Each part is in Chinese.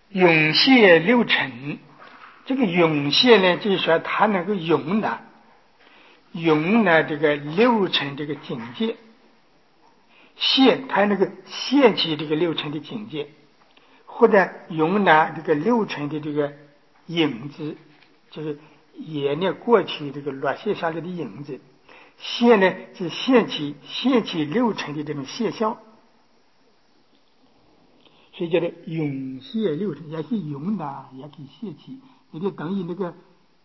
涌现六尘，这个涌现呢，就是说它能够容纳这个六尘这个境界，它能够现起这个六尘的境界，或者容纳这个六尘的这个影子，就是眼呢过去这个落现下来的影子，现呢是现起六尘的这种现象。所以叫做涌现六尘，也可以容纳，也可以现起，也就等于那个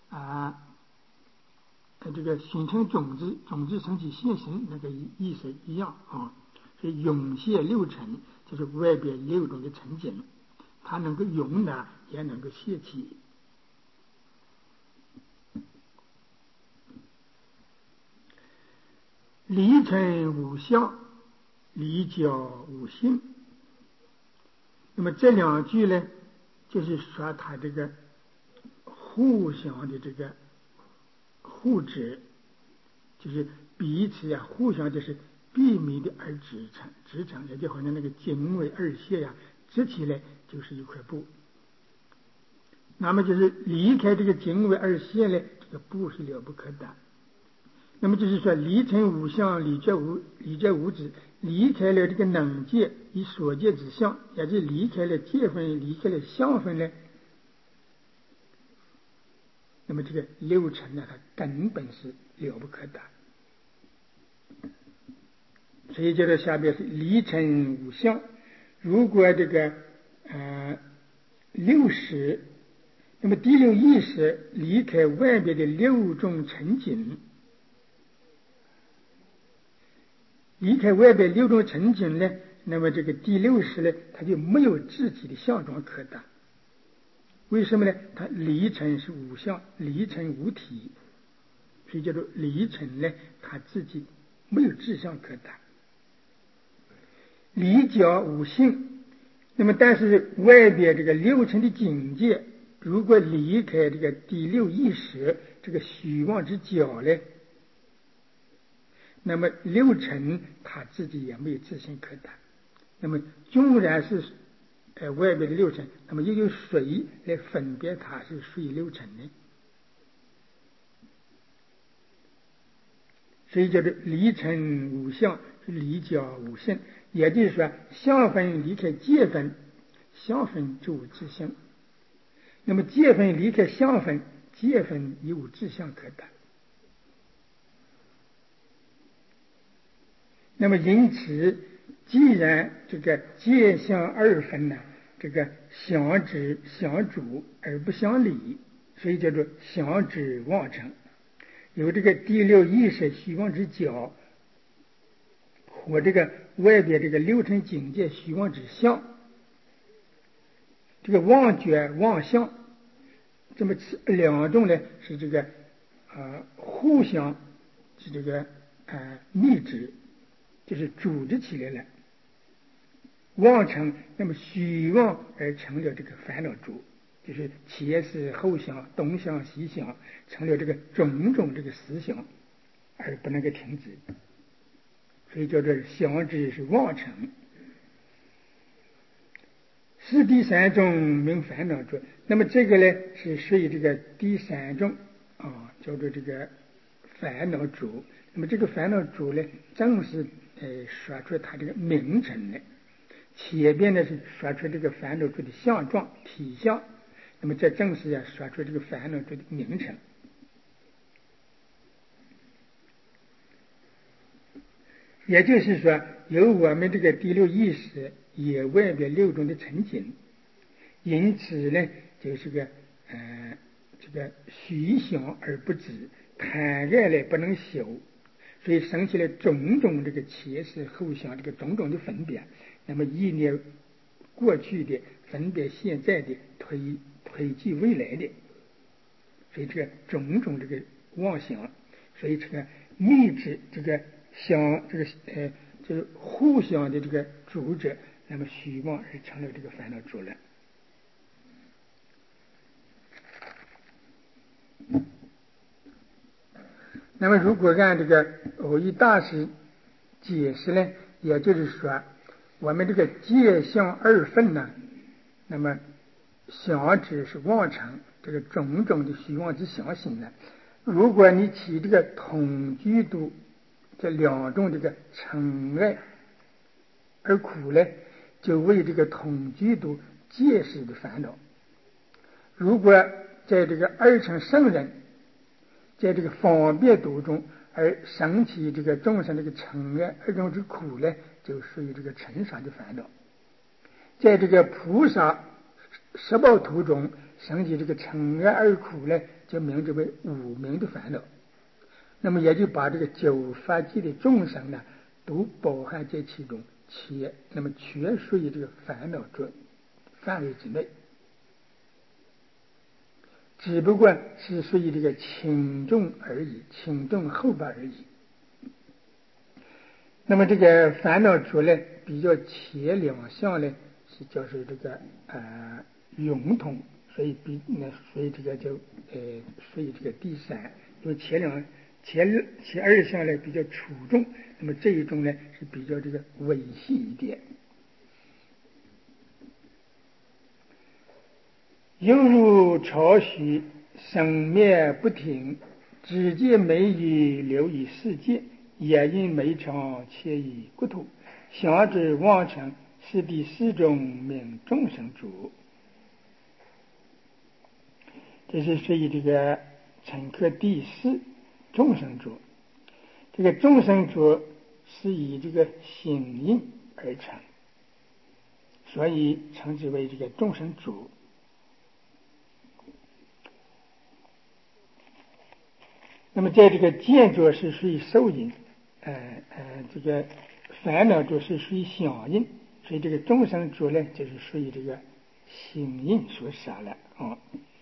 这个形成种子升起现行那个意思一样啊。所以涌现六尘就是外边六种的尘境，它能够容纳，也能够现起。离尘无相，离教无性。那么这两句呢，就是说它这个互相的这个互指，就是彼此互相就是秘密的而支撑，也就好像那个经纬二线支起来就是一块布。那么就是离开这个经纬二线呢，这个布是了不可得。那么就是说离尘无相，离觉无止，离开了这个能界以所见之相，也就是离开了界分，离开了相分呢，那么这个六尘呢，它根本是了不可得。所以叫做下边是离尘无相。如果这个六识，那么第六意识离开外边的六种尘境，离开外边六种尘境呢，那么这个第六识呢，它就没有自己的相状可得。为什么呢？它离尘是无相，离尘无体，所以叫做离尘呢，它自己没有自相可得。离教无性，那么但是外边这个六尘的境界，如果离开这个第六意识这个虚妄之角呢，那么六尘他自己也没有自性可得。那么纵然是外边的六尘，那么又有谁来分别它是属于六尘呢？所以叫做离尘无相，离教无性。也就是说相分离开界分，相分就无自性。那么界分离开相分，界分亦无自相可得。那么因此，既然这个界相二分呢，这个相知相主而不相离，所以叫做相知妄成。有这个第六意识虚妄之角和这个外边这个六尘境界虚妄之相，这个妄觉妄相，这么两种呢是这个互相是这个密制，就是组织起来了。妄成，那么虚妄而成了这个烦恼主，就是前思后想，东想西想，成了这个种种这个思想，而不能够停止。所以叫做相知是妄成。是第三种名烦恼主，那么这个呢是属于这个第三种叫做这个烦恼主。那么这个烦恼主呢，正是说出它这个名称来。前边呢是说出这个烦恼主的相状体相，那么这正是说出这个烦恼主的名称。也就是说，由我们这个第六意识也外边六种的尘境，因此呢，就是个这个虚想而不止，贪爱呢不能休，所以生起了种种这个前世后想这个种种的分别。那么意念过去的分别现在的推及未来的，所以这个种种这个妄想，所以这个密制这个想这个就是互相的这个主者，那么虚妄而成了这个烦恼主了。那么如果按这个偶益大师解释呢，也就是说我们这个界相二分呢，那么想之是妄成，这个种种的虚妄之相心呢，如果你起这个同居度这两种这个嗔爱而苦呢，就为这个同居度戒识的烦恼。如果在这个二乘圣人在这个方便度中而生起这个众生这个嗔爱二种之苦呢，就属于这个尘沙的烦恼。在这个菩萨十报图中生起这个嗔爱二苦呢，就名之为无明的烦恼。那么也就把这个九法界的众生呢，都包含在其中，那么全属于这个烦恼之范围之内，只不过是属于这个轻重而已，轻重后半而已。那么这个烦恼主呢，比较前两项呢，是就是这个融通，所以这个就属于这个第三。因为前二项呢比较出众，那么这一种呢是比较这个微细一点。犹如潮汐生灭不停，只见美语流于世界，也因美常迁于国土，想之妄成，是第四种名众生主。这是属于这个乘客第四众生主。这个众生主是以这个心印而成，所以称之为这个众生主。那么在这个见着是属于受印，这个烦恼着是属于想印，所以这个众生主呢，就是属于这个心印所杀了啊。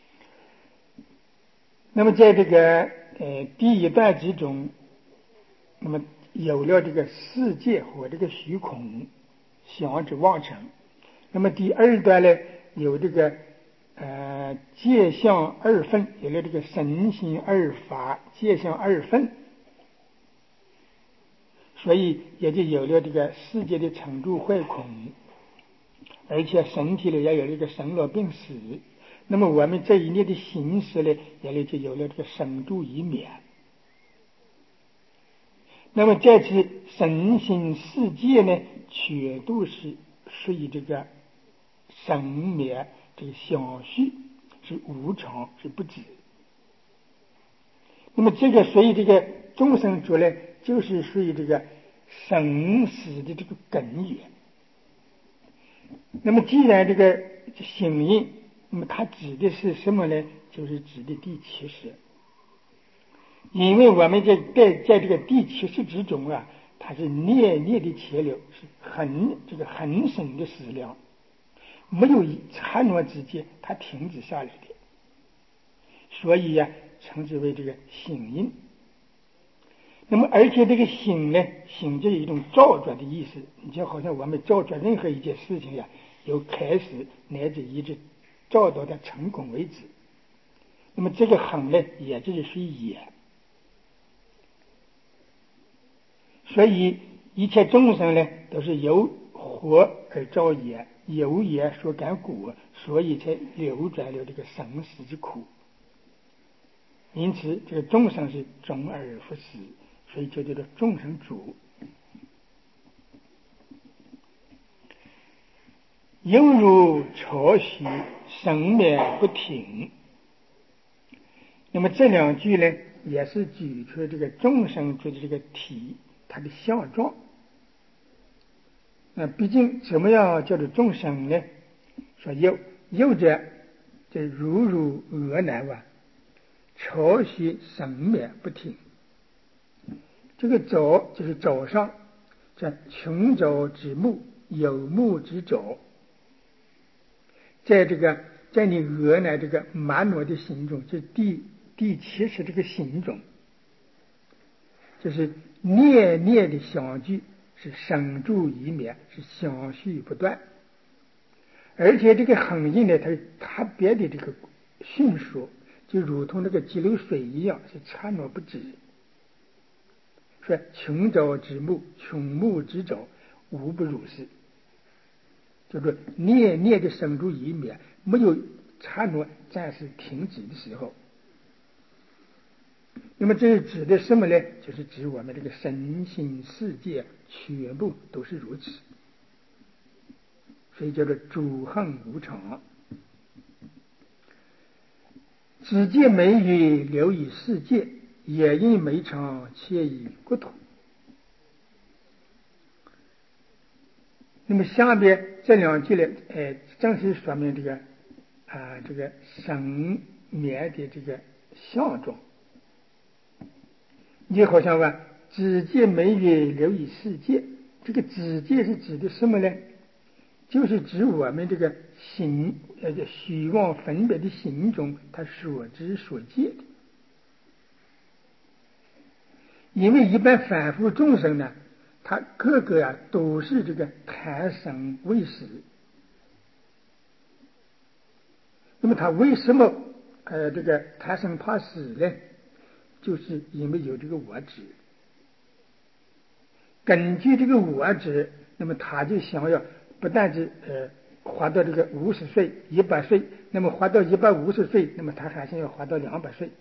那么在这个第一段之中，那么有了这个世界和这个虚空想之妄成。那么第二段呢，有这个界相二分，有了这个身心二法，界相二分，所以也就有了这个世界的成住坏空，而且身体里也有了一个生老病死。那么我们这一念的形式呢，也就有了这个生住异灭。那么在此身心世界呢，全都是属于这个生灭这个相续，是无常，是不止。那么这个所以这个众生主呢，就是属于这个生死的这个根源。那么既然这个心印，那么它指的是什么呢？就是指的第七识。因为我们在这个第七识之中啊，它是念念的潜流，是很深的思量，没有一刹那之间它停止下来的，所以呀，称之为这个心印。那么而且这个心呢，心就有一种照着的意思，你就好像我们照着任何一件事情呀，由开始乃至一直照到它成功为止。那么这个行呢，也就是属于业。所以一切众生呢，都是由火而造业，由业所感果，所以才流转了这个生死之苦。因此这个众生是终而不死，所以就叫做众生主。犹如潮汐生灭不停。那么这两句呢，也是举出这个众生主的这个体，它的相状。毕竟怎么样叫做众生呢？说有者，这如鹅卵啊，潮汐生灭不停。这个早就是早上，这穷早之木，有木之早，在你鹅卵这个满脑的心中，这第七识这个心中，就是念念的相聚，是生住异灭，是相续不断。而且这个恒印呢，它是特别的这个迅速，就如同这个急流水一样，是刹那不止。说穷早之木，穷木之早，无不如是。就是念念的生住异灭， 没有刹那暂时停止的时候。那么这是指的什么呢？就是指我们这个身心世界全部都是如此，所以叫做诸行无常。只见美语流于世界，也因美常迁于国土。那么下边这两句呢，正是说明这个这个生灭的这个相状。你好像说只见美语流于世界，这个只见是指的什么呢？就是指我们这个心虚妄分别的心中，它所知所见的。因为一般凡夫众生呢，他个个都是这个贪生畏死。那么他为什么这个贪生怕死呢？就是因为有这个我执。根据这个我执，那么他就想要不但是活到这个50岁、100岁，那么活到150岁，那么他还想要活到200岁。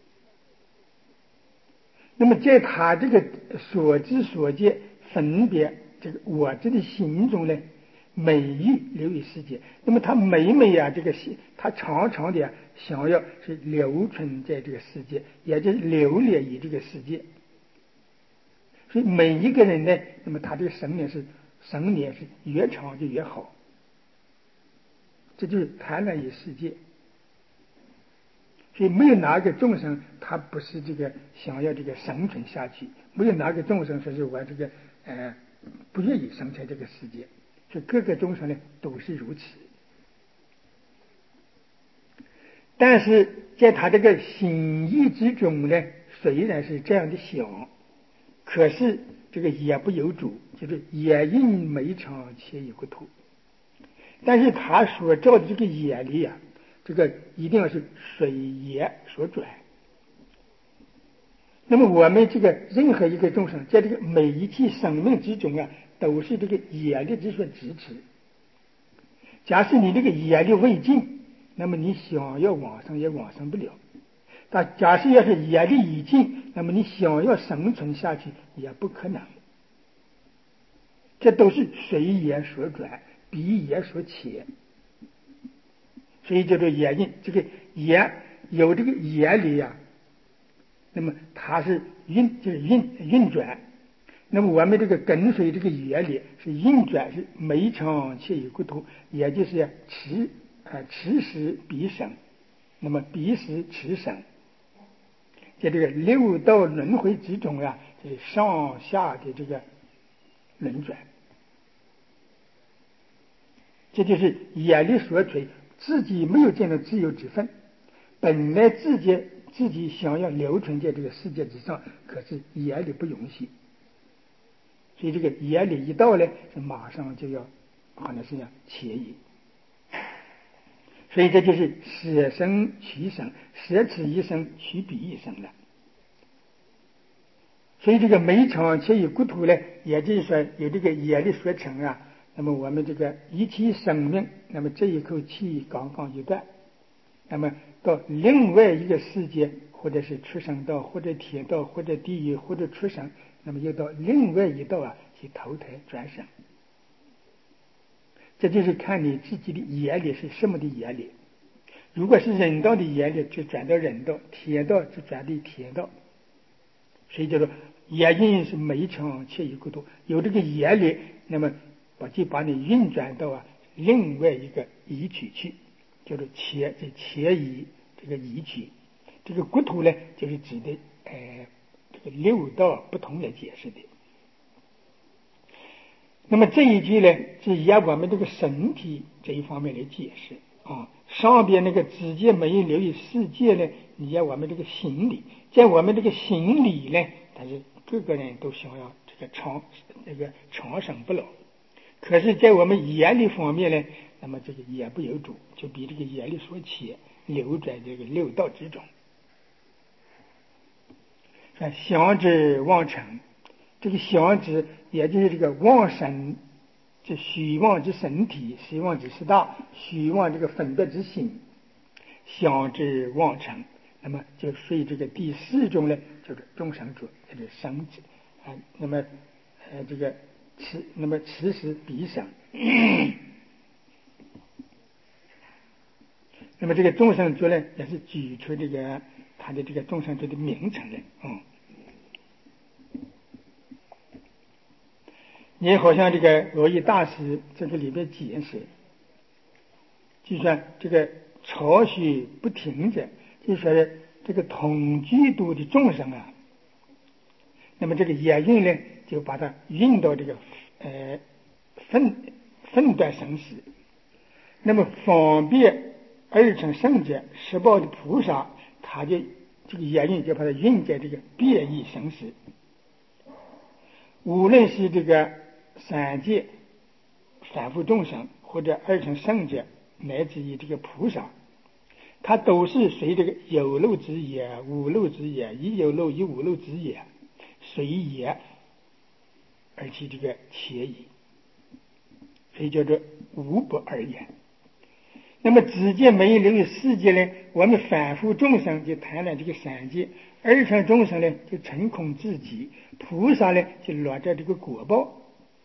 那么在他这个所知所见分别这个我执的心中呢，美欲流于世界。那么他每这个心，他常常的想要是留存在这个世界，也就是流连于这个世界。所以每一个人呢，那么他这个生命是越长就越好。这就是贪婪于世界。所以没有哪个众生他不是这个想要这个生存下去，没有哪个众生说是我这个不愿意生在这个世界。所以各个众生呢都是如此。但是在他这个心意之中呢，虽然是这样的想，可是这个也不由主，就是也因美常迁于国土。但是他所造的这个业力这个一定要是随业所转。那么我们这个任何一个众生，在这个每一期生命之中都是这个业力之所支持。假使你这个业力未尽，那么你想要往生也往生不了。但假使要是业力已尽，那么你想要生存下去也不可能。这都是随业所转，彼业所牵。所以叫做业因，这个业有这个业力那么它是就是运转。那么我们这个跟随这个业力是运转，是美常迁于国土，也就是持时必生。那么必时持生，在这个六道轮回之中就是上下的这个轮转。这就是业力所催，自己没有这样的自由之分，本来自己想要留存在这个世界之上，可是业力不容许。所以这个业力一到呢，是马上就要好像是迁移。所以这就是舍生取生，舍此一生取彼一生了。所以这个美常迁于国土呢，也就是说有这个业力所成那么我们这个一期生命，那么这一口气刚刚一断，那么到另外一个世界，或者是畜生道，或者天道，或者地狱，或者畜生，那么又到另外一道去投胎转生。这就是看你自己的业力是什么的业力。如果是人道的业力，就转到人道；天道就转到天道。所以叫做业因是美常迁于国土，有这个业力，那么我就把你运转到另外一个移区去，叫做迁移这个移区。这个国土呢，就是指的这个六道不同来解释的。那么这一句呢，是以我们这个身体这一方面来解释上边那个直接没有留于世界呢，你要我们这个心理，在我们这个心理呢，但是各个人都想要这个长生不老。可是在我们业力方面呢，那么这个也不由主，就比这个业力所起，流在这个六道之中。想之妄成，这个想之也就是这个妄神这虚妄之身体，虚妄之识大，虚妄这个分别之心，相之妄成，那么就属于这个第四种呢，就是众生主，就是生之啊。那么这个此时彼生，那么这个众生主呢，也是举出这个他的这个众生主的名称来也好像这个罗易大师这个里边解释，就说这个潮水不停着，就说这个同居度的众生啊，那么这个业运呢，就把它运到这个分段生死，那么方便而成圣者十报的菩萨，他就这个业运就把它运在这个变异生死，无论是这个三界反复众生，或者二乘圣者，乃至于这个菩萨，它都是随这个有漏之业、无漏之业、一有漏一无漏之业随业而起这个切意，所以叫做无不二言。那么直接没留于世界呢，我们反复众生就谈了这个三界，二乘众生呢就成空自己，菩萨呢就落在这个果报，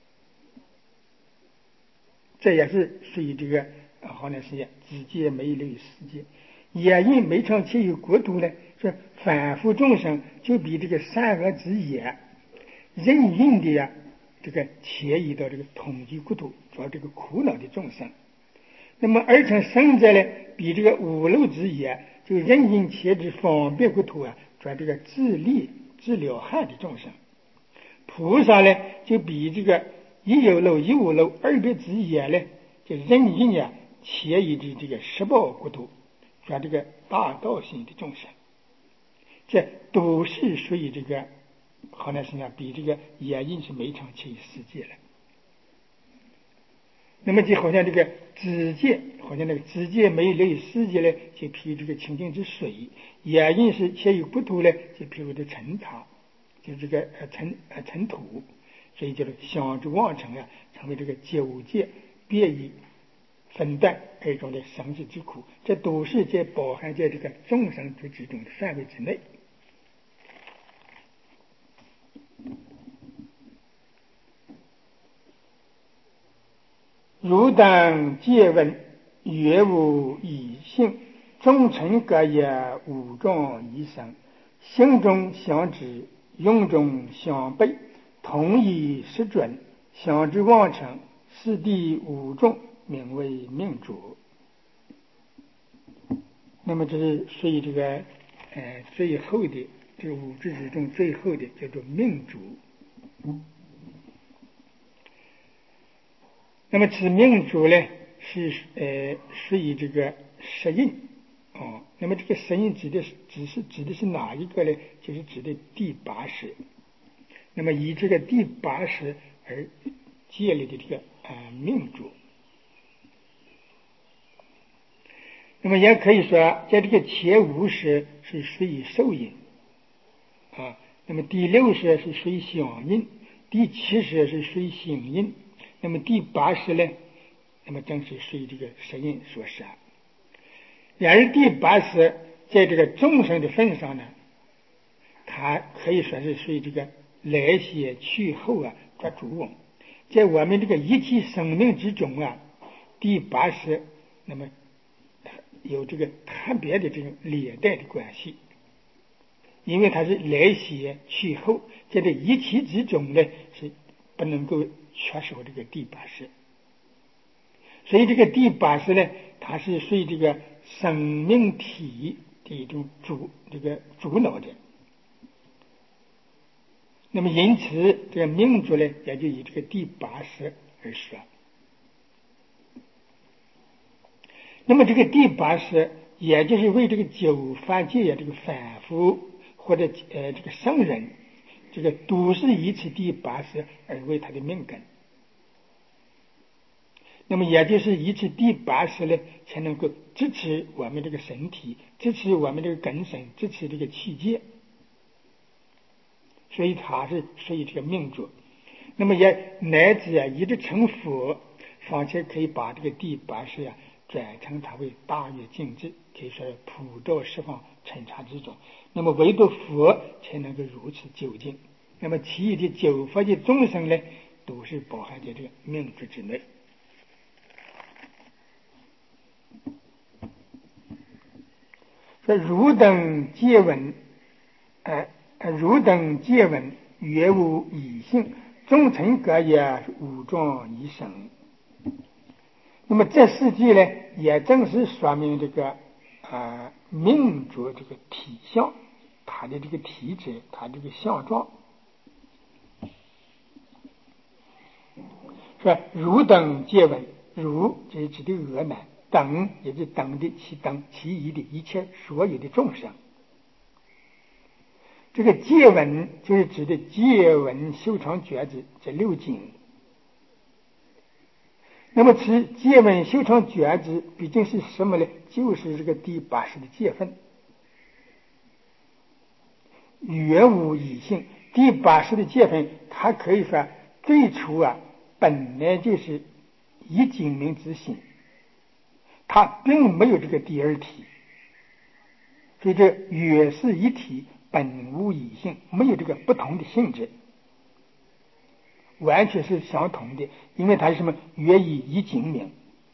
这也是属于这个好像是直接没留于世界。也因没成其有国土呢，说反复众生就比这个善恶之业任运的这个迁移到这个统计国土，主要这个苦恼的众生。那么而成圣者呢，比这个无漏之业就任运切之方便国土主要这个自利治疗害的众生。菩萨呢，就比这个一有漏一无漏二别之业呢，就任运切移至这个十报国土，主要这个大道性的众生。这都是属于这个好像是比这个业因是没成其世界了。那么就好像这个指界，好像那个指界没留于世界呢，就譬如这个清净之水；业因是且有不土呢，就譬如这尘塔，就这个尘土，所以叫做相之妄成成为这个九界变异分段而中的生死之苦，这都是在包含在这个众生之中的范围之内。如当借问，曰无以性，众尘各业，五种一生，性中相知，用中相悖，同一实准，相之妄成，是第五种，名为命主。那么这是属于这个最后的这个五智之中最后的叫做命主。那么此命主呢，是属于这个十印那么这个十印指的是哪一个呢？就是指的第八识。那么以这个第八识而建立的这个命主。那么也可以说，在这个前五识是属于受印那么第六识是属于响印，第七识是属于行印。那么第八识呢，那么正是属于这个十印所示。然而第八识在这个众生的份上呢，它可以说是属于这个来先去后做主。在我们这个一切生命之中第八识那么有这个特别的这种连带的关系，因为它是来先去后，在这一切之中呢是不能够缺少这个第八识。所以这个第八识呢，它是属于这个生命体的一种主脑的。那么因此这个命主呢，也就以这个第八识而说。那么这个第八识也就是为这个九法界这个反复或者这个圣人，这个都是以此第八识而为他的命根。那么也就是以此第八识呢，才能够支持我们这个身体，支持我们这个根身，支持这个气界。所以它是属于这个命主。 那么也乃至一直成佛，况且可以把这个第八识转成它为大圆净智，可以说是普照十方尘刹之中。那么唯独佛才能够如此究竟，那么其余的九佛的众生呢，都是包含在这个命质之内。说汝等皆闻，汝等皆闻，曰无异性，众尘各也，五状一生。那么这世界呢，也正是说明这个命主这个体相，它的这个体质，它这个相状。说汝等皆闻，汝这是指的阿难，等也是等的其余的一切所有的众生。这个戒闻就是指的戒闻修长觉知这六经。那么此戒闻修长觉知毕竟是什么呢？就是这个第八识的戒分。曰无异性，第八识的戒分，它可以说最初本来就是一精明之心，它并没有这个第二体，所以这约是一体，本无异性，没有这个不同的性质，完全是相同的，因为它是什么？约以一精明。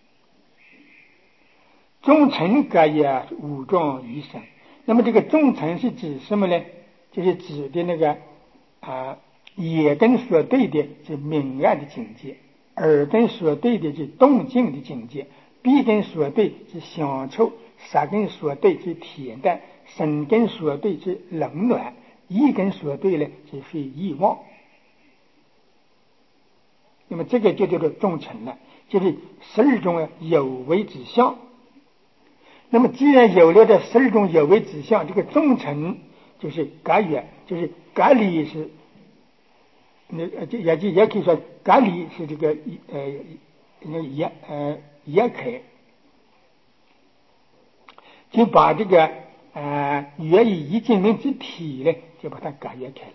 众尘各也，五状一生。那么这个众尘是指什么呢？就是指的那个眼根所对的是明暗的境界，耳根所对的是动静的境界，鼻根所对是香臭，舌根所对是甜淡，身根所对是冷暖，意根所对呢是非意妄。那么这个就叫做众尘了，就是12种有为之相。那么既然有了这12种有为之相，这个众尘就是各也，就是各里是也可以说各里是这个也开，就把这个约以一精明之体呢，就把它割裂开了。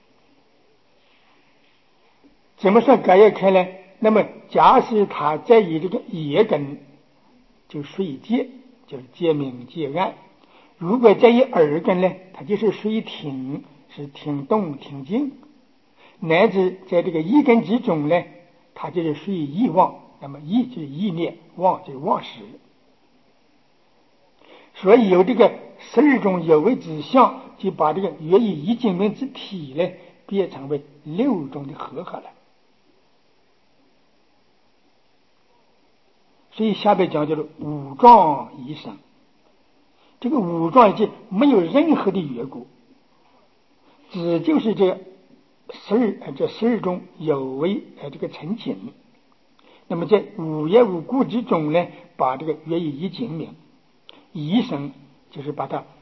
怎么说割裂开呢？那么假使它在以这个眼根就属于戒，就是戒明戒暗；如果在以耳根呢，它就是属于听，是听动听静；乃至在这个意根之中呢，它就是属于意妄。那么意就是意念，妄就是妄识。所以有这个12种有为之相，就把这个约以一精明之体呢，变成为6种的和合了。所以下边讲叫做五状一生。这个五状就没有任何的缘故，只就是这12种有为这个成景。那么在无业无故之中呢，把这个约以一精明，一生就是把它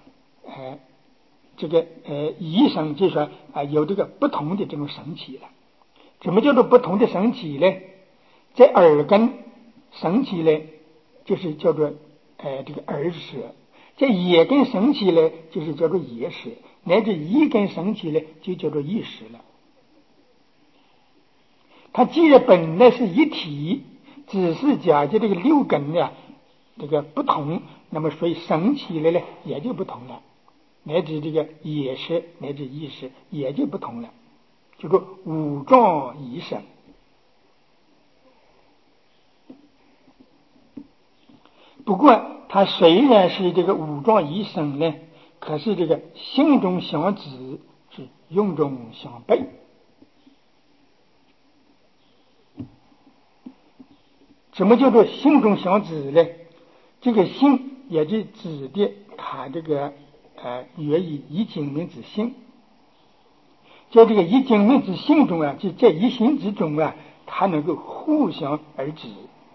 一生就是说有这个不同的这种升起了。怎么叫做不同的升起呢？在耳根升起来就是叫做这个耳识，在眼根升起来就是叫做眼识，乃至意根升起来就叫做意识了。它既然本来是一体，只是假借这个6根这个不同，那么所以升起来呢也就不同了，乃至这个眼识乃至意识也就不同了，就说五状一生。不过它虽然是这个五状一生呢，可是这个性中相指，是用中相悖。什么叫做性中相指呢？这个性也就指的它这个约以一精明之性，在这个一精明之性中就在一心之中它能够互相而止。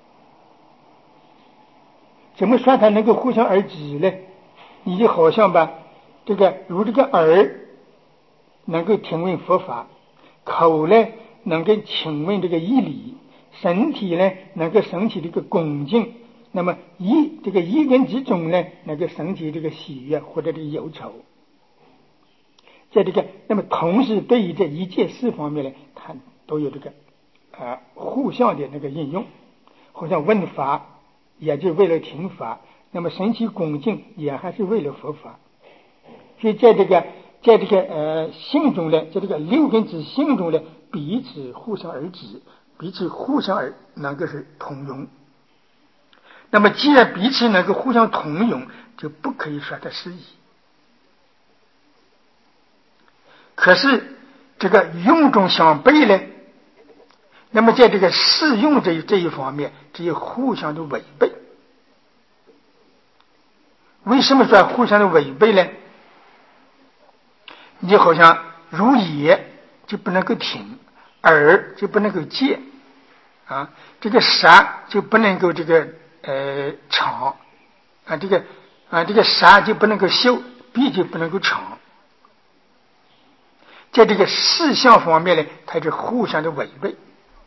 怎么说它能够互相而止呢？你就好像这个如这个耳能够听闻佛法，口呢能够听闻这个义理，身体呢能够升起这个恭敬，那么这个意根之中呢能够升起这个喜悦或者这个忧愁。在这个那么同时对于这一件事方面呢，它都有这个互相的那个应用，好像问法也就为了听法，那么升起恭敬也还是为了佛法。所以在这个性中呢，在这个六根之性中呢，彼此互相而止，彼此互相而能够是通用。那么既然彼此能够互相通用，就不可以说它是异。可是这个用中相悖呢，那么在这个适用这一方面，这有互相的违背。为什么说互相的违背呢？你就好像如也就不能够听，耳就不能够见啊，这个舌就不能够这个尝啊，这个舌就不能够嗅，鼻就不能够尝。在这个事项方面呢，它是互相的违背，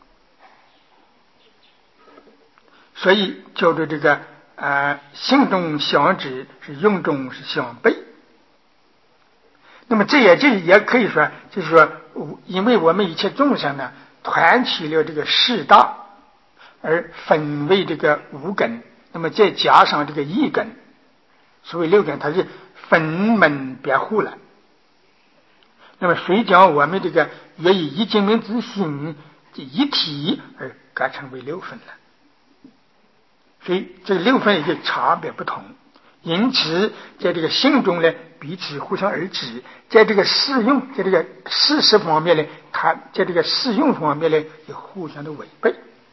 所以叫做这个性中相止，是用中是相悖。那么这也可以说，就是说，因为我们一切众生呢，团起了这个四大，而分为这个五根，那么再加上这个一根，所谓六根，它是分门别户了。那么谁将我们这个约以一精明之心这一体而改成为六分了？所以这六分也就差别不同。因此在这个性中呢，彼此互相而止，在这个适用，在这个事实方面呢，它在这个适用方面呢，也互相的违背。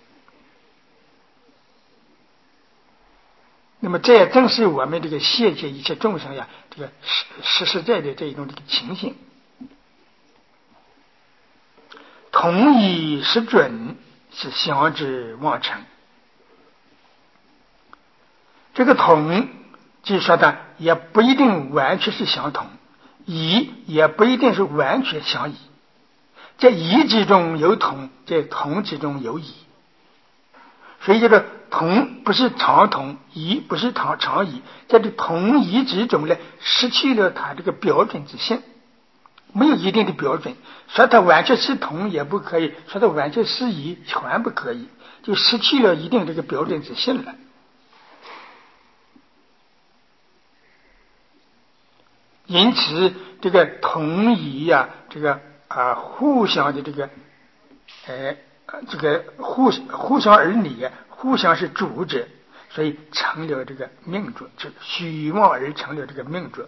那么这也正是我们这个现界一切众生呀，这个实在的这一种这个情形。同一是准，是相知妄成。这个同就说的也不一定完全是相同，异也不一定是完全相异。在异之中有同，在同之中有异。所以这个同不是常同，异不是常异，在这同异之中呢，失去了它这个标准之性，没有一定的标准，说它完全是同也不可以，说它完全是异全不可以，就失去了一定这个标准之性了。因此这个同异呀，这个互相的这个互相而立，互相是主者，所以成了这个命主，就虚妄而成了这个命主。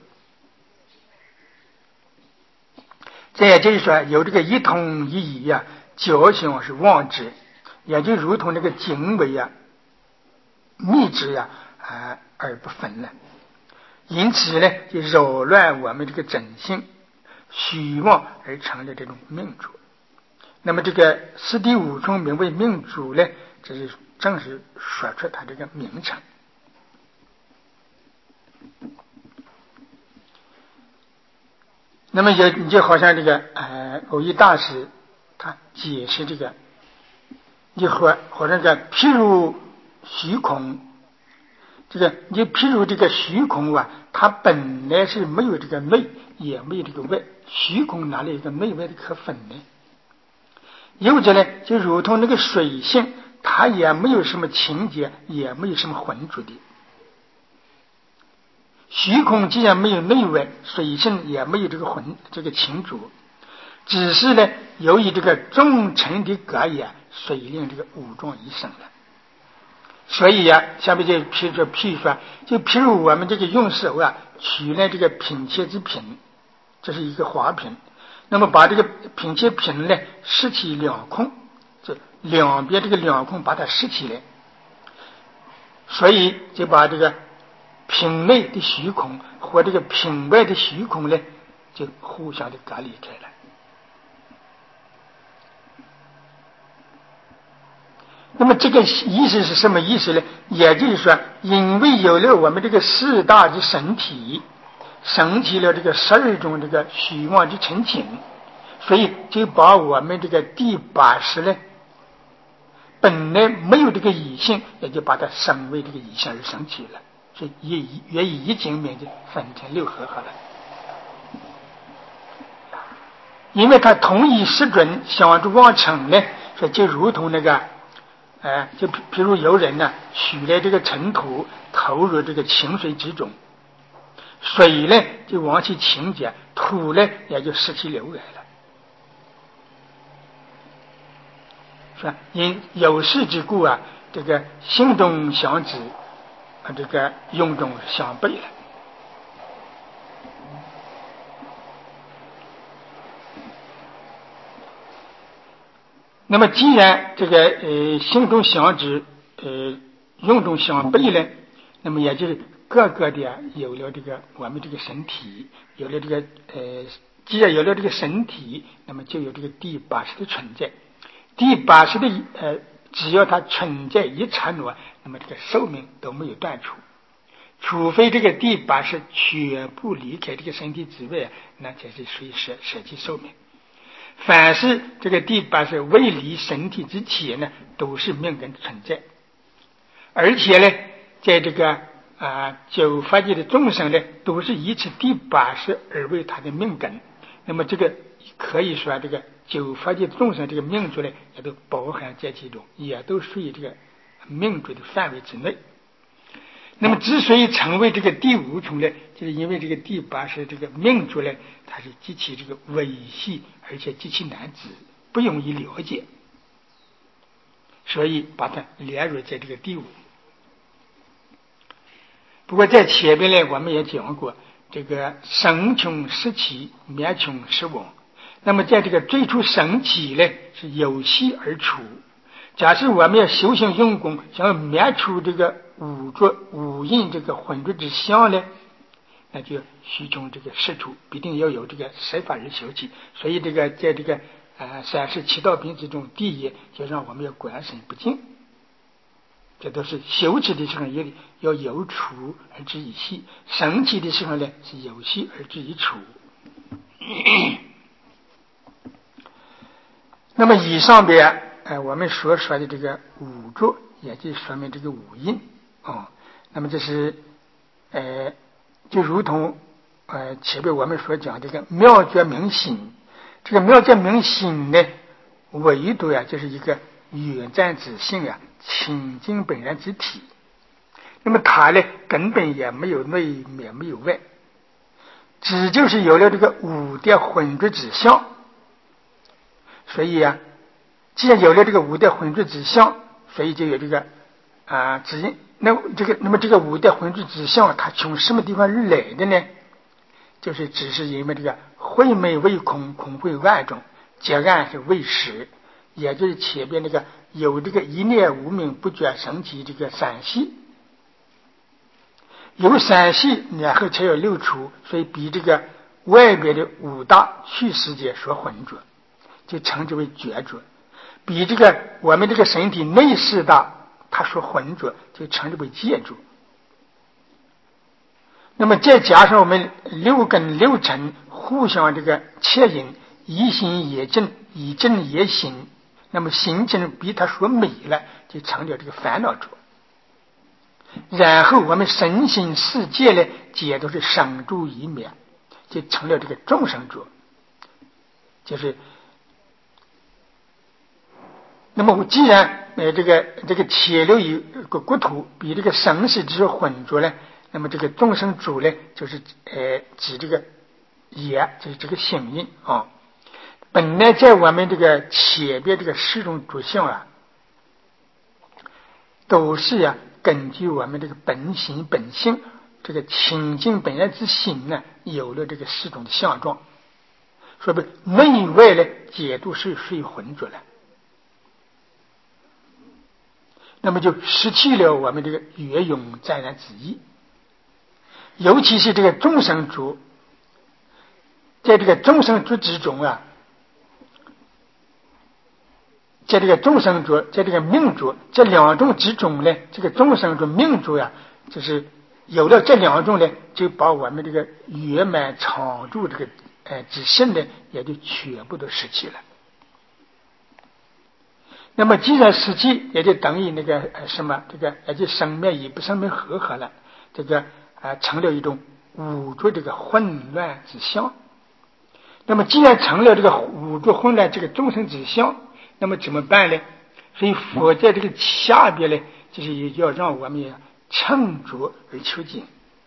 这也就是说，有这个一同一异呀，交相是妄之，也就如同这个经纬呀、密之呀而不分了。因此呢，就扰乱我们这个真性，虚妄而成了这种命主。那么这个四谛五重名为命主呢，这是正是说出它这个名称。那么你就好像这个偶益大师他解释这个，你好像这个譬如虚空，这个你譬如这个虚空啊，它本来是没有这个内，也没有这个外，虚空哪里有个内外的可分呢？有者呢，就如同那个水性，它也没有什么情节，也没有什么浑浊的。虚空既然没有内外，水性也没有这个情浊，只是呢，由于这个众尘的隔掩，水令这个五状一生了。所以呀，下面就譬如说，就譬如我们这个用手啊，取来这个品切之品，这是一个花瓶，那么把这个品切瓶呢，拾起两空，这两边这个两空把它拾起来，所以就把这个品内的虚空和这个品外的虚空呢，就互相的隔离开了。那么这个意思是什么意思呢？也就是说，因为有了我们这个四大的身体，升起了这个12种这个虚妄的尘情，所以就把我们这个第80呢，本来没有这个异性，也就把它升为这个异性而升起了，所以约以一精明就分成6合了。 因为他同一时准想着往成呢，说就如同那个就譬如有人呢取了这个尘土投入这个清水之中，水呢就往起倾泻，土呢也就失其流来了，是吧？因有事之故啊，这个心中相知，这个用中相悖了。那么既然这个心中相知，用中相悖呢，那么也就是各个的有了这个我们这个身体，有了这个既然有了这个身体，那么就有这个第八识的存在。第八识的只要它存在一刹那，那么这个寿命都没有断除，除非这个第八识全部离开这个身体之外，那才是属于舍弃寿命。凡是这个第八识未离身体之前呢，都是命根存在。而且呢，在这个九法界的众生呢，都是以此第八识而为他的命根。那么这个可以说这个九法界众生这个命主呢，也都包含在其中，也都属于这个命主的范围之内。那么之所以成为这个第五重呢，就是因为这个第八识这个命主呢，它是极其这个微细，而且极其难知，不容易了解，所以把它列入在这个第五。不过在前边呢，我们也讲过，这个生穷失起，灭穷失亡。那么在这个最初生起呢，是有息而处。假设我们要修行用功，想要灭除这个五浊五阴这个混浊之相呢，那就须从这个事处，必定要有这个十法而修起。所以这个在这个37道品之中，第一就让我们要观身不净，这都是修持的时候要有处而知以息，生起的时候呢是有息而知以处。那么以上边我们所说的这个五浊，也就说明这个五阴那么这是就如同前面我们所讲这个妙觉明心，这个妙觉明心呢，唯独就是一个远瞻之性清净本然之体。那么它呢根本也没有内也没有外，只就是有了这个五的混浊之相。所以既然有了这个五的混浊之相，所以就有这个指引。那么这个五的混浊之相，它从什么地方而来的呢？就是只是因为这个慧昧为空，空慧万种，结暗是为实，也就是前边那个有这个一念无明不觉升起这个三系，有三系然后才有六处，所以比这个外边的五大虚世界所混浊，就称之为觉浊。比这个我们这个身体内四大它所混浊，就称之为界浊。那么再加上我们六根六尘互相这个牵引，一心也正，以正也行，那么心正比它所美了，就成了这个烦恼浊。然后我们身心世界呢，皆都是生住一灭，就成了这个众生浊。就是那么既然这个切留一个国土比这个生死之混浊呢，那么这个众生浊呢，就是指这个也就是这个心印本来在我们这个前边这个四种诸相都是根据我们这个本心本性这个清净本来之心呢，有了这个四种的相状，所以内外呢解读是属于混浊了。那么就失去了我们这个圆融湛然之意。尤其是这个众生浊，在这个众生浊之中在这个众生浊，在这个命浊，这两种之中呢，这个众生浊命浊就是有了这两种呢，就把我们这个圆满常住这个之性呢，也就全部都失去了。那么既然失去，也就等于那个这个也就生灭与不生灭合了，这个成了一种五浊这个混乱之相。 那么既然成了这个五浊混乱这个众生之相，那么怎么办呢？所以佛在这个下边呢，就是也要让我们乘浊而求净。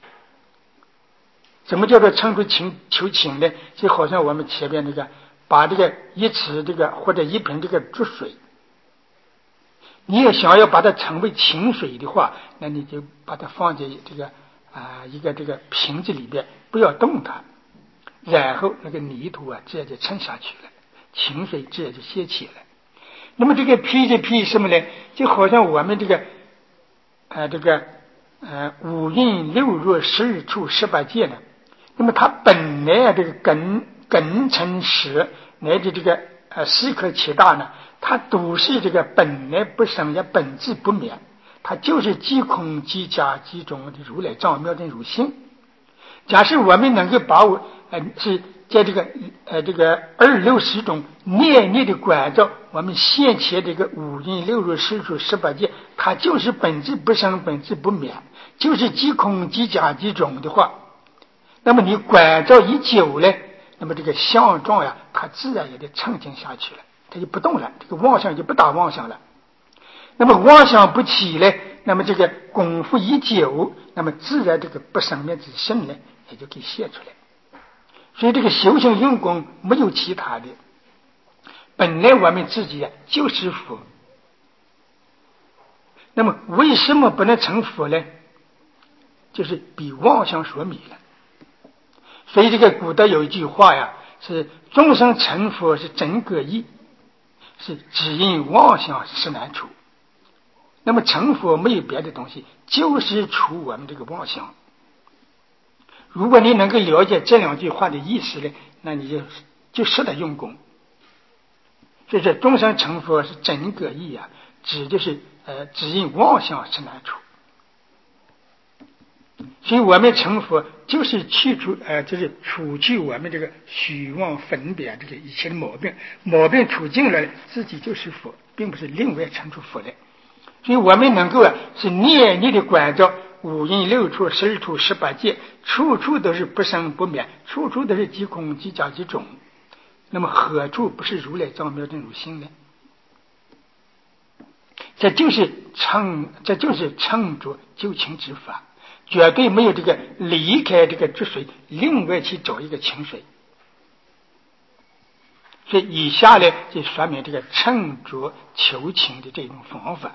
什么叫做乘浊求净呢？就好像我们前边这个，把这个一池这个或者一瓶这个浊水，你也想要把它成为清水的话，那你就把它放在这个一个这个瓶子里边，不要动它，然后那个泥土自然就沉下去了，清水自然就泄起来。那么这个批什么呢？就好像我们这个五蕴六入12处18界呢，那么它本来这个根尘识乃至这个细颗七大呢，它都是这个本来不生也本质不灭，它就是即空即假即中的如来藏妙真如性。假设我们能够把是在这个260种念力的关照我们现前这个五蕴六入10处18界，它就是本质不生本质不灭，就是即空即假即中的话，那么你关照一久了，那么这个相状呀，它自然也得澄清下去了，它就不动了，这个妄想就不打妄想了。那么妄想不起来，那么这个功夫一久，那么自然这个不生灭之性呢，也就给现出来。所以这个修行用功没有其他的，本来我们自己就是佛。那么为什么不能成佛呢？就是比妄想所迷了。所以这个古代有一句话呀，是众生成佛是真个意，是只因妄想是难除。那么成佛没有别的东西，就是除我们这个妄想。如果你能够了解这两句话的意思呢，那你就识得用功。所以这众生成佛是真个意啊，指的是只因妄想是难除。所以我们成佛就是就是除去我们这个虚妄分别这个一切的毛病除尽了，自己就是佛，并不是另外成出佛来。所以我们能够是念力的关照五蕴六处12处18界，处处都是不生不灭，处处都是即空即假即中，那么何处不是如来藏妙真如性呢？这就是乘着究竟之法，绝对没有这个离开这个浊水另外去找一个清水。所以以下呢就说明这个乘着求清的这种方法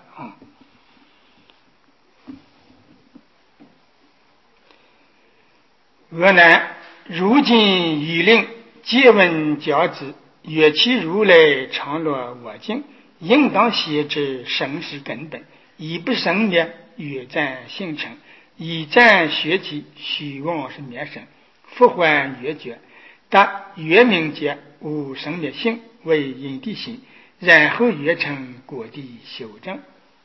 俄南如今已令借问教子，曰其如来常乐我净，应当写之生死根本，以不生灭，约赞性成，以赞学体，虚妄是灭生，复还越觉，但越明解无生灭性为因地心，然后越成果地修正。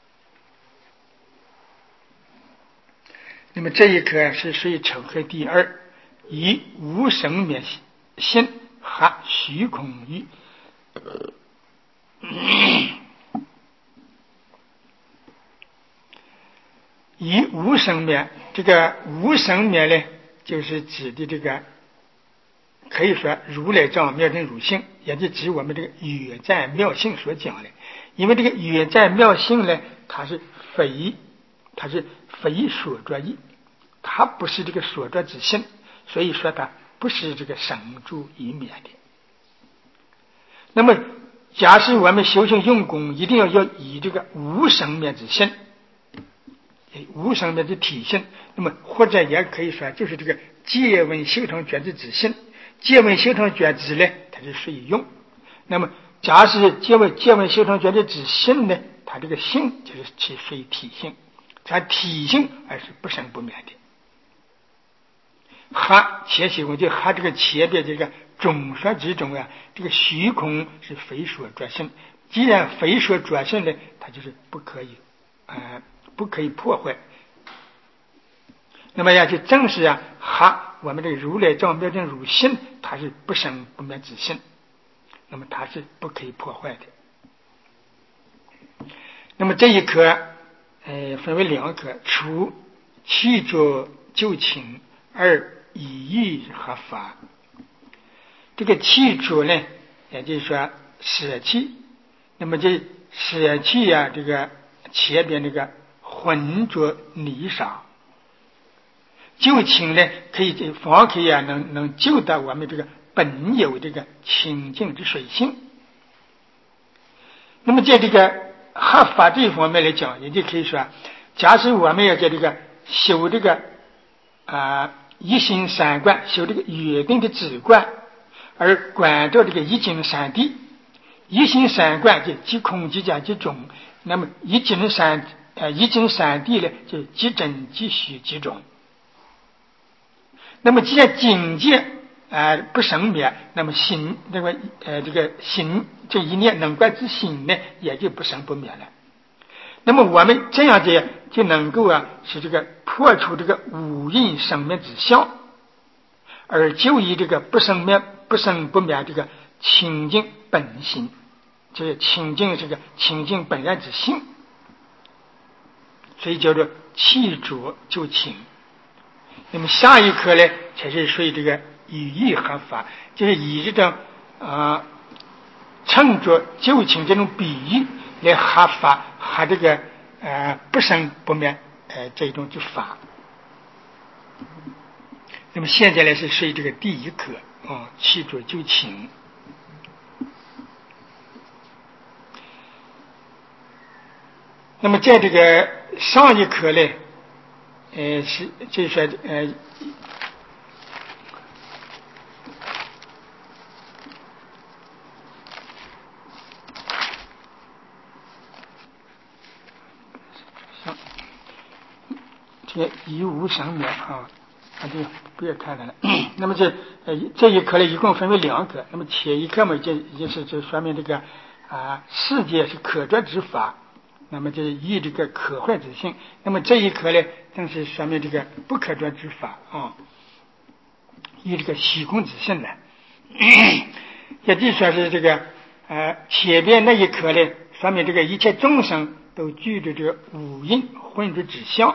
那么这一课是属于抽课第2，以无生灭性和虚空语。以无生灭，这个无生灭呢，就是指的这个可以说如来藏妙真如性，也就指我们这个约赞妙性所讲的。因为这个约赞妙性呢，它是非所着意，它不是这个所着之性，所以说它不是这个生住异灭的。那么假使我们修行用功，一定要以这个无生灭之性，无生灭的体性，那么或者也可以说就是这个借问修成觉知之性。借问修成觉知呢，它是属于用。那么假使借问修成觉知之性呢，它这个性就是其属于体性，它体性而是不生不灭的。和前些我就和这个前边这个众说之中这个虚空是非说着性，既然非说着性呢，它就是不可以破坏。那么就正是和我们这个如来藏妙真如性，它是不生不灭之性，那么它是不可以破坏的。那么这一课分为2课，除气着就情，2以义合法。 这个弃浊呢，也就是说舍弃。那么这舍弃呀，这个前边这个浑浊泥沙，就清呢，可以反而可以啊，能救到我们这个本有这个清净之水性。那么在这个合法这一方面来讲，也就可以说，假使我们要在这个修这个一心三观，修这个约定的止观，而观照这个一境三谛。一心三观就即空即假即中，那么一境三谛呢，就即真即虚即中。那么既然境界不生灭，那么心这个心这一念能观之心呢，也就不生不灭了。那么我们这样子就能够使这个破除这个五蕴生灭之相，而就以这个不生不灭这个清净本心，就是清净这个清净本然之性，所以叫做弃浊就清。那么下一课呢，才是属于这个语义合法，就是以这种乘着就清这种比喻来合法和这个不生不灭这一种之法。那么现在呢是属于这个第一课弃浊就清。那么在这个上一课呢，是就是说这个一无生灭就不要看了。那么这一课呢，一共分为两课。那么前一课嘛，就说明这个世界是可着之法，那么就是以这个可坏之性。那么这一课呢，正是说明这个不可着之法以这个虚空之性呢，也就说是这个前边那一课呢，说明这个一切众生都具着这个五蕴混浊之相。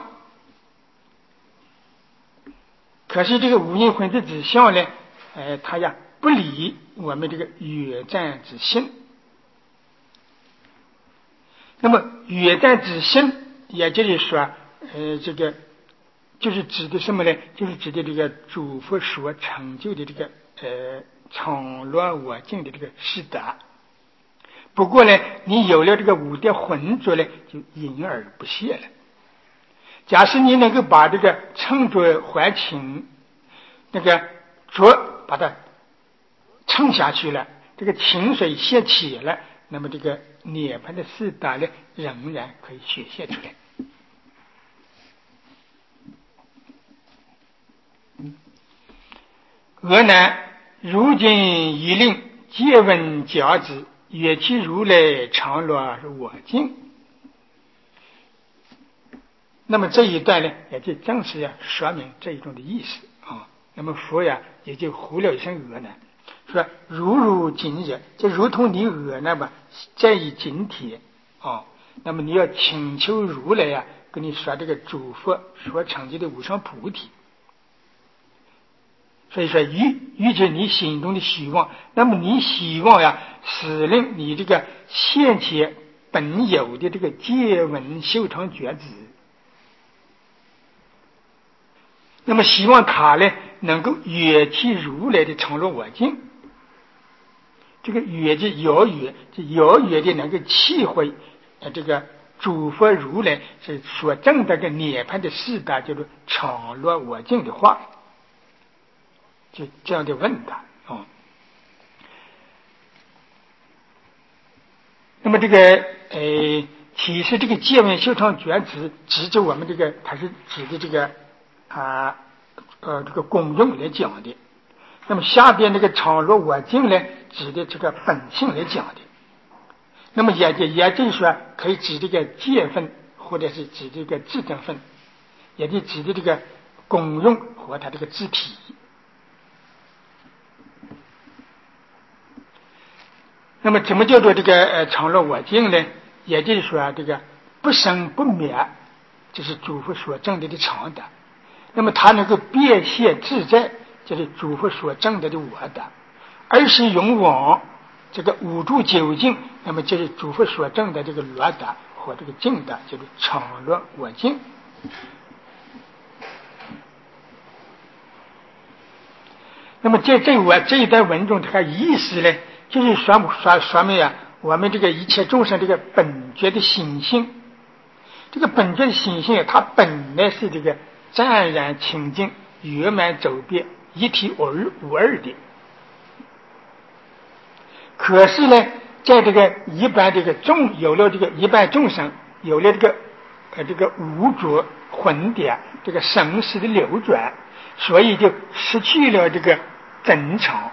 可是这个五蕴混浊之相呢，它呀不离我们这个约占之性。那么约占之性，也就是说，这个就是指的什么呢？就是指的这个诸佛所成就的这个常乐我净的这个事德。不过呢，你有了这个五德浑浊呢，就隐而不泄了。假使你能够把这个乘浊还清，那个浊把它撑下去了，这个清水泄起了，那么这个涅槃的四大呢，仍然可以显现出来。俄南如今一令借问教子，曰其如来常乐我净。那么这一段呢，也就正是说明这一种的意思那么佛也就呼了一声俄南，说如今日，就如同你俄南吧，在于今天那么你要请求如来跟你说这个诸佛所成就的无上菩提。所以说预知你心中的希望，那么你希望使令你这个现前本有的这个见闻修成觉知，那么希望他呢能够远替如来的常乐我净。这个远就遥远，就遥远的能够体会这个诸佛如来是所证得个涅槃的四大叫做常乐我净的话，就这样的问他那么这个其实这个见闻修成觉知指着我们这个，它是指的这个这个功用来讲的。那么下边这个常乐我净呢，指的这个本性来讲的。那么也就是说，可以指这个见分，或者是指这个智证分，也就指的这个功用和它这个智体。那么怎么叫做这个常乐我净呢？也就是说这个不生不灭，就是诸佛所证得的常德。那么它能够变现自在，就是诸佛所证得的我德。 而是勇往这个五住究竟，那么就是诸佛所证的这个罗达和这个净达，就是常乐我净。那么在这一段文中，它的意思呢，就是说明啊，我们这个一切众生这个本觉的心性，这个本觉的心性，它本来是这个湛然清净、圆满周遍、一体无二的。可是呢，在这个一般这个有了这个一般众生有了这个污浊混点这个生死的流转，所以就失去了这个真常，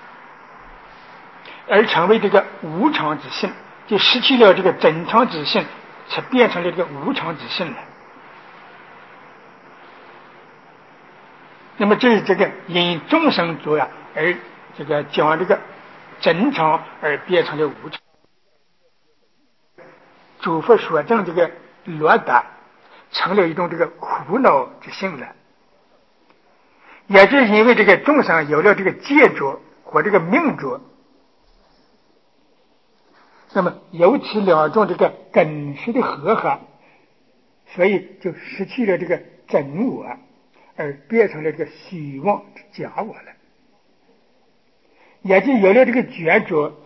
而成为这个无常之性，就失去了这个真常之性，才变成了这个无常之性了。那么这是这个因众生浊啊，而这个将这个真常而变成了无常。诸佛所证这个罗达成了一种这个苦恼之性了，也就是因为这个众生有了这个戒着和这个命着，那么由此两种这个根识的合合，所以就失去了这个真我，而变成了这个虚妄假我了。也就有了这个觉着